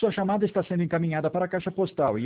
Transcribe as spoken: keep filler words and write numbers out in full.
Sua chamada está sendo encaminhada para a caixa postal